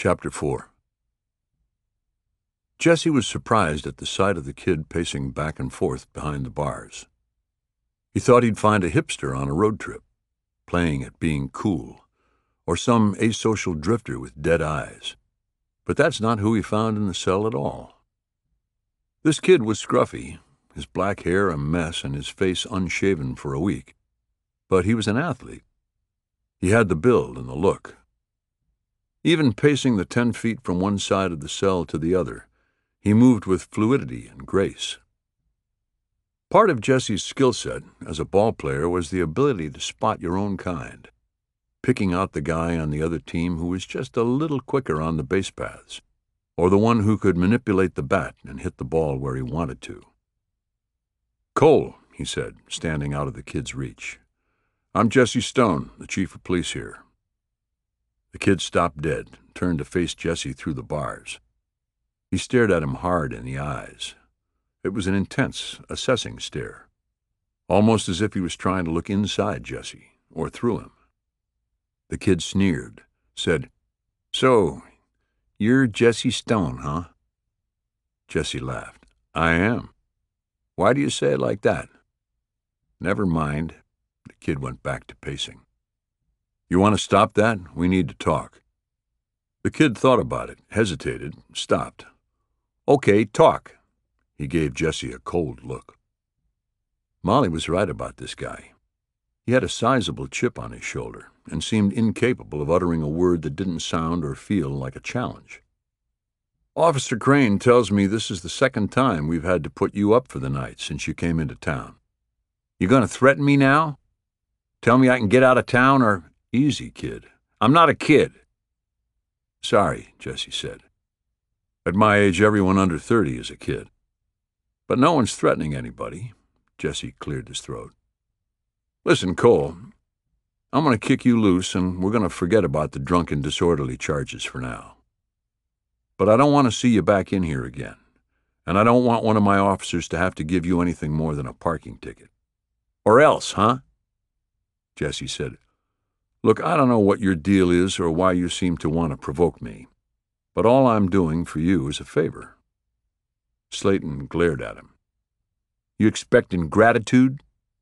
Chapter 4. Jesse was surprised at the sight of the kid pacing back and forth behind the bars. He thought he'd find a hipster on a road trip, playing at being cool, or some asocial drifter with dead eyes. But that's not who he found in the cell at all. This kid was scruffy, his black hair a mess and his face unshaven for a week. But he was an athlete. He had the build and the look. Even pacing the 10 feet from one side of the cell to the other, he moved with fluidity and grace. Part of Jesse's skill set as a ball player was the ability to spot your own kind, picking out the guy on the other team who was just a little quicker on the base paths, or the one who could manipulate the bat and hit the ball where he wanted to. "Cole," he said, standing out of the kid's reach. "I'm Jesse Stone, the chief of police here." The kid stopped dead and turned to face Jesse through the bars. He stared at him hard in the eyes. It was an intense, assessing stare, almost as if he was trying to look inside Jesse, or through him. The kid sneered, said, "So, you're Jesse Stone, huh?" Jesse laughed. "I am. Why do you say it like that?" "Never mind." The kid went back to pacing. "You want to stop that? We need to talk." The kid thought about it, hesitated, stopped. "Okay, talk." He gave Jesse a cold look. Molly was right about this guy. He had a sizable chip on his shoulder and seemed incapable of uttering a word that didn't sound or feel like a challenge. "Officer Crane tells me this is the second time we've had to put you up for the night since you came into town. You gonna threaten me now? Tell me I can get out of town or—" "Easy, kid. I'm not a kid." "Sorry," Jesse said. "At my age, everyone under 30 is a kid. But no one's threatening anybody." Jesse cleared his throat. "Listen, Cole, I'm going to kick you loose and we're going to forget about the drunken disorderly charges for now. But I don't want to see you back in here again, and I don't want one of my officers to have to give you anything more than a parking ticket. Or else, huh?" Jesse said, "Look, I don't know what your deal is or why you seem to want to provoke me, but all I'm doing for you is a favor." Slayton glared at him. "You expecting gratitude?"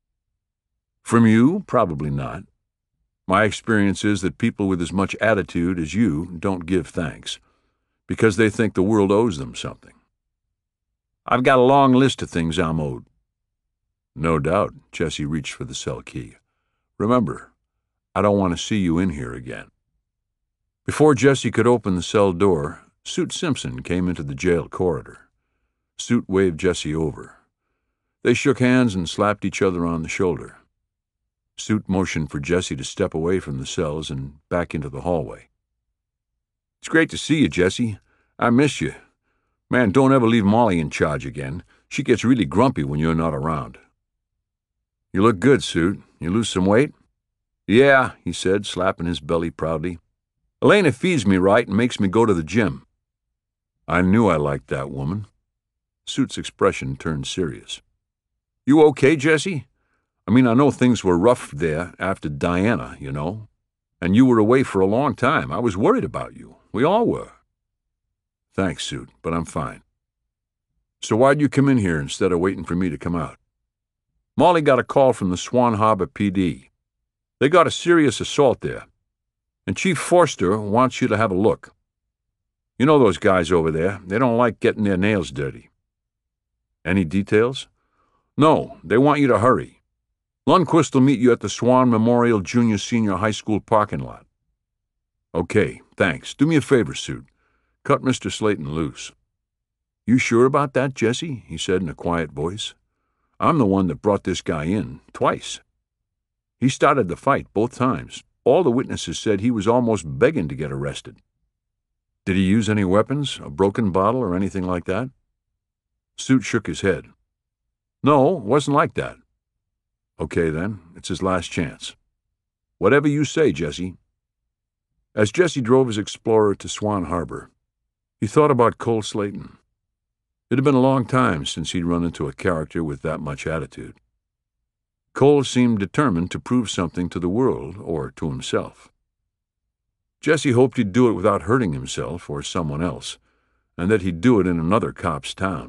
"From you? Probably not. My experience is that people with as much attitude as you don't give thanks, because they think the world owes them something." "I've got a long list of things I'm owed." "No doubt." Jesse reached for the cell key. "Remember, I don't want to see you in here again." Before Jesse could open the cell door, Suit Simpson came into the jail corridor. Suit waved Jesse over. They shook hands and slapped each other on the shoulder. Suit motioned for Jesse to step away from the cells and back into the hallway. "It's great to see you, Jesse. I miss you. Man, don't ever leave Molly in charge again. She gets really grumpy when you're not around." "You look good, Suit. You lose some weight?" "Yeah," he said, slapping his belly proudly. "Elena feeds me right and makes me go to the gym." "I knew I liked that woman." Suit's expression turned serious. "You okay, Jesse? I mean, I know things were rough there after Diana, you know. And you were away for a long time. I was worried about you. We all were." "Thanks, Suit, but I'm fine." "So why'd you come in here instead of waiting for me to come out?" "Molly got a call from the Swan Harbor PD. They got a serious assault there, and Chief Forster wants you to have a look. You know those guys over there. They don't like getting their nails dirty." "Any details?" "No, they want you to hurry. Lundquist will meet you at the Swan Memorial Junior-Senior High School parking lot." "Okay, thanks. Do me a favor, Suit. Cut Mr. Slayton loose." "You sure about that, Jesse?" he said in a quiet voice. "I'm the one that brought this guy in, twice. He started the fight both times. All the witnesses said he was almost begging to get arrested." "Did he use any weapons, a broken bottle or anything like that?" Suit shook his head. "No, it wasn't like that." "Okay, then. It's his last chance." "Whatever you say, Jesse." As Jesse drove his Explorer to Swan Harbor, he thought about Cole Slayton. It had been a long time since he'd run into a character with that much attitude. Cole seemed determined to prove something to the world or to himself. Jesse hoped he'd do it without hurting himself or someone else, and that he'd do it in another cop's town.